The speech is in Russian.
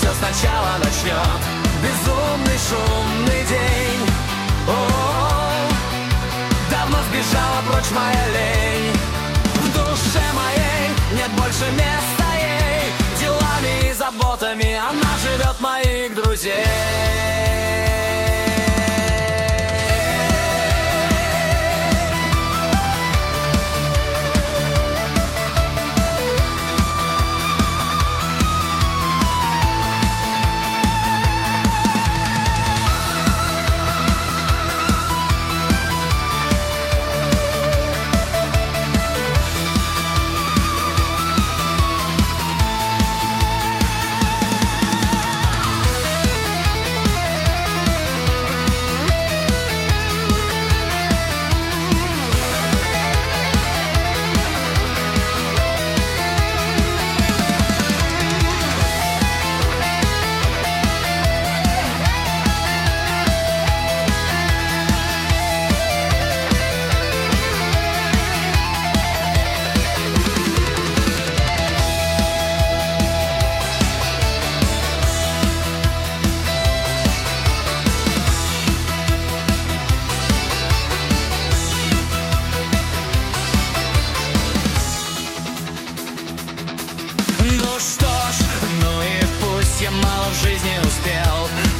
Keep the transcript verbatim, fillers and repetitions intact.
все сначала начнет. Безумный шумный день. О-о-о. Давно сбежала прочь моя лень. В душе моей нет больше места ей. Делами и заботами она живет моих друзей. Ну что ж, ну и пусть я мало в жизни успел.